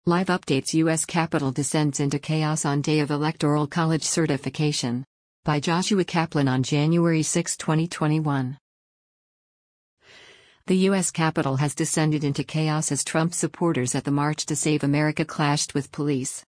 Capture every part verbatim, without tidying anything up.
Live updates: U S Capitol descends into chaos on day of Electoral College certification. By Joshua Kaplan on January sixth, twenty twenty-one. The U S Capitol has descended into chaos as Trump supporters at the March to Save America clashed with police.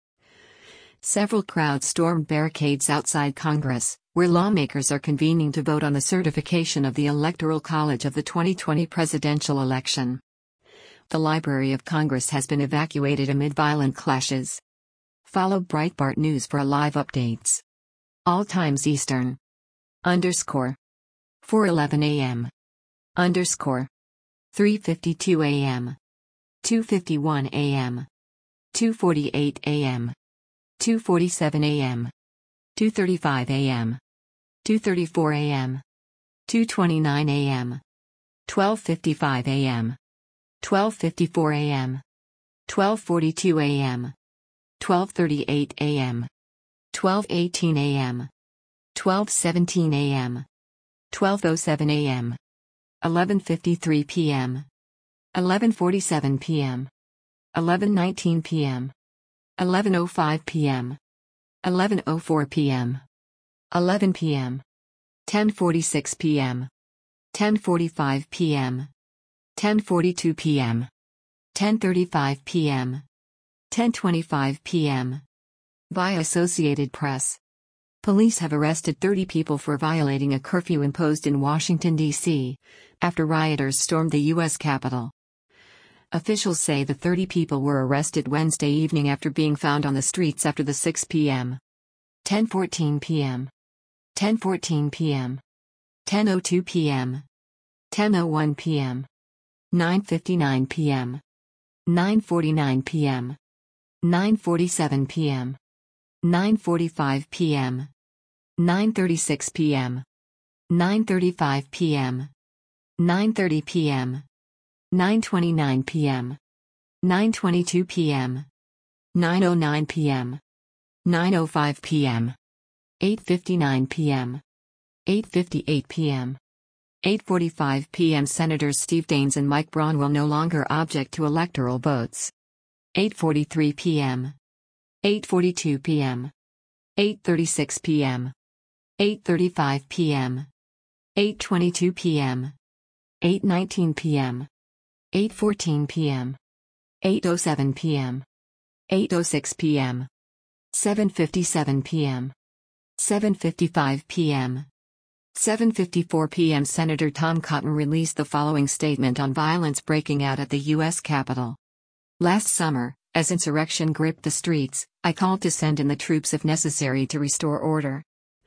Several crowds stormed barricades outside Congress, where lawmakers are convening to vote on the certification of the Electoral College of the twenty twenty presidential election. The Library of Congress has been evacuated amid violent clashes. Follow Breitbart News for live updates. All times Eastern. Underscore. four eleven a m Underscore. three fifty-two a m two fifty-one a m two forty-eight a m two forty-seven a m two thirty-five a m two thirty-four a m two twenty-nine a m twelve fifty-five a m twelve fifty-four a m twelve forty-two a m twelve thirty-eight a m twelve eighteen a m twelve seventeen a m twelve oh seven a m eleven fifty-three p m eleven forty-seven p m eleven nineteen p m eleven oh five p m eleven oh four p m eleven p m ten forty-six p m ten forty-five p m ten forty-two p m ten thirty-five p m ten twenty-five p m Via Associated Press. Police have arrested thirty people for violating a curfew imposed in Washington, D C, after rioters stormed the U S Capitol. Officials say the thirty people were arrested Wednesday evening after being found on the streets after the six p m ten fourteen p m ten fourteen p m ten oh two p m ten oh one p m nine fifty-nine p m nine forty-nine p m nine forty-seven p m nine forty-five p m nine thirty-six p m nine thirty-five p m nine thirty p m nine twenty-nine p m nine twenty-two p m nine oh nine p m nine oh five p m eight fifty-nine p m eight fifty-eight p m eight forty-five p m Senators Steve Daines and Mike Braun will no longer object to electoral votes. eight forty-three p m eight forty-two p m eight thirty-six p m eight thirty-five p m eight twenty-two p m eight nineteen p m eight fourteen p m eight oh seven p m eight oh six p m seven fifty-seven p m seven fifty-five p m seven fifty-four p m Senator Tom Cotton released the following statement on violence breaking out at the U S Capitol. Last summer, as insurrection gripped the streets, I called to send in the troops if necessary to restore order.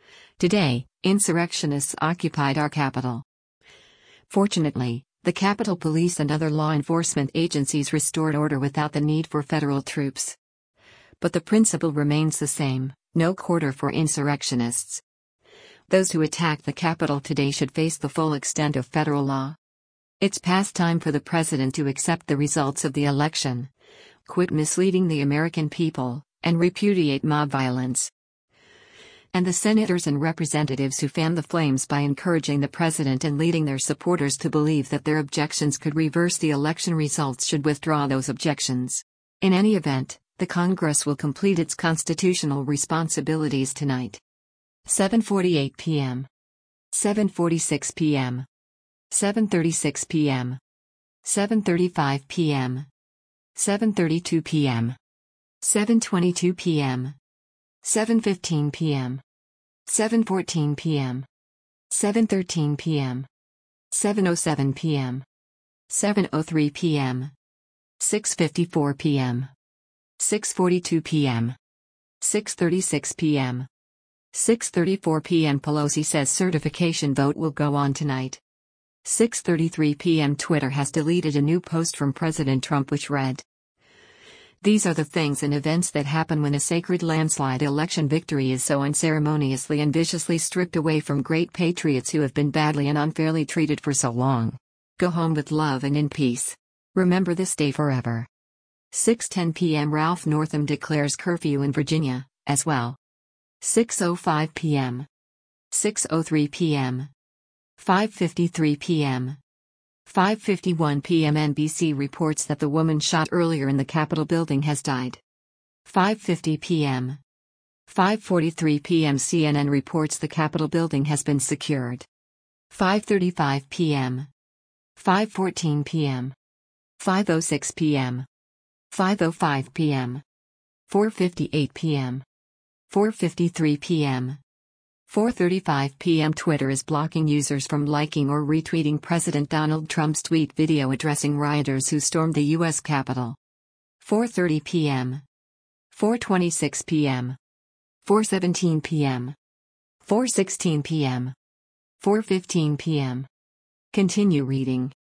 Today, insurrectionists occupied our Capitol. Fortunately, the Capitol Police and other law enforcement agencies restored order without the need for federal troops. But the principle remains the same: no quarter for insurrectionists. Those who attacked the Capitol today should face the full extent of federal law. It's past time for the president to accept the results of the election, quit misleading the American people, and repudiate mob violence. And the senators and representatives who fan the flames by encouraging the president and leading their supporters to believe that their objections could reverse the election results should withdraw those objections. In any event, the Congress will complete its constitutional responsibilities tonight. seven forty-eight p m seven forty-six p m seven thirty-six p m seven thirty-five p m seven thirty-two p m seven twenty-two p m seven fifteen p m seven fourteen p m seven thirteen p m seven oh seven p m seven oh three p m six fifty-four p m six forty-two p m six thirty-six p m six thirty-four p m Pelosi says certification vote will go on tonight. six thirty-three p m Twitter has deleted a new post from President Trump which read, "These are the things and events that happen when a sacred landslide election victory is so unceremoniously and viciously stripped away from great patriots who have been badly and unfairly treated for so long. Go home with love and in peace. Remember this day forever." six ten p m Ralph Northam declares curfew in Virginia, as well. six oh five p m six oh three p m five fifty-three p m five fifty-one p m N B C reports that the woman shot earlier in the Capitol building has died. five fifty p m five forty-three p m C N N reports the Capitol building has been secured. five thirty-five p m five fourteen p m five oh six p m five oh five p m four fifty-eight p m four fifty-three p m four thirty-five p m Twitter is blocking users from liking or retweeting President Donald Trump's tweet video addressing rioters who stormed the U S Capitol. four thirty p m four twenty-six p m four seventeen p m four sixteen p m four fifteen p m Continue reading.